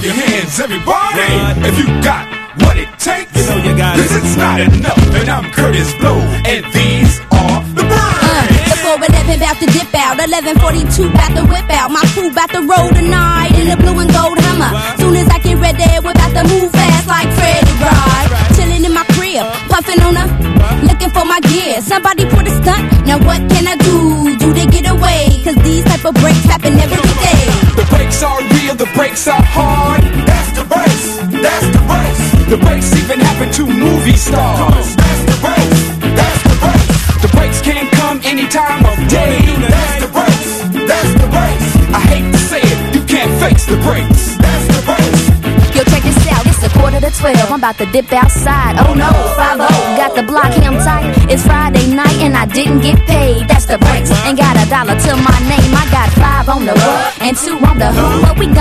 your hands, everybody, if you got what it takes. You know you got it. 'Cause it's not enough, and I'm Curtis Blow, and these are the birds. The 411 bout to dip out, 1142 bout to whip out. My crew bout to roll tonight in a blue and gold Hummer. Soon as I get ready, we're about to move fast like Freddie Ride. Chilling in my crib, puffing on a, looking for my gear. Somebody put a stunt, now what can I do? Do they get away? 'Cause these type of breaks happen every day. The breaks are real, the breaks are hard. That's the race, that's the race. The breaks even happen to movie stars. That's the race, that's the race. The breaks can come any time of day. That's the race, that's the race. I hate to say it, you can't face the breaks. That's the race. Yo, check this out, it's 11:45. I'm about to dip outside. Oh no, 5-0, got the block him tight. It's Friday night and I didn't get paid. That's the breaks. Ain't got $1 to my name. I got 5 on the what and 2 on the who. But we